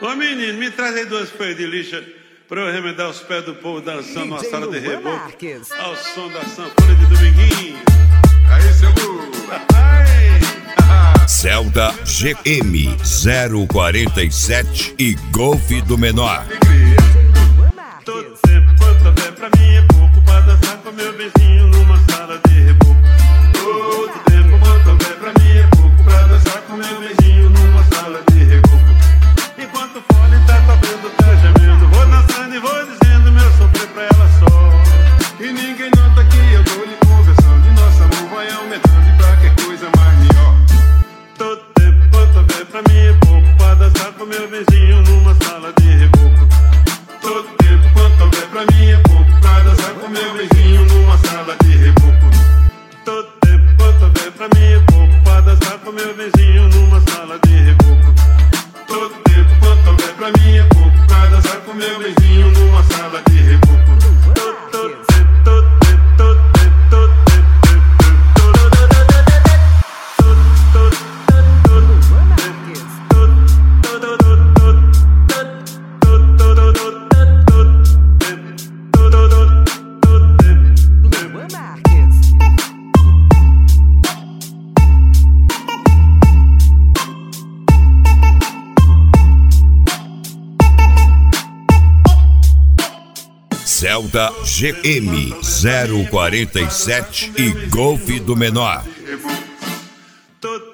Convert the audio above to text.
Ô menino, me traz aí 2 folhas de lixa pra eu remendar os pés do povo dançando numa sala de reboco ao som da sanfona de Dominguinho. Aí, seu Lu. Celta GM 047 e Golf do Menor. Todo tempo quanto houver pra mim é pouco pra dançar com meu vizinho numa sala de reboco. Todo tempo quanto houver pra mim é pouco pra dançar com meu vizinho numa sala de reboco. Enquanto o fole tá tocando, tá gemendo, vou dançando e vou dizendo meu sofrer pra ela só. E ninguém nota que eu tô lhe conversando e nosso amor vai aumentando e pra que coisa mais melhor. Todo tempo quanto houver pra mim é pouco pra dançar com meu vizinho numa sala de reboco. Todo tempo quanto houver pra mim é pouco pra dançar com meu vizinho numa sala de reboco. Todo tempo quanto houver pra mim é pouco pra dançar com meu vizinho numa sala de reboco. Todo tempo quanto houver pra mim é pouco pra dançar com meu vizinho numa sala de reboco. Celta GM 047 e Golf do Menor. Todo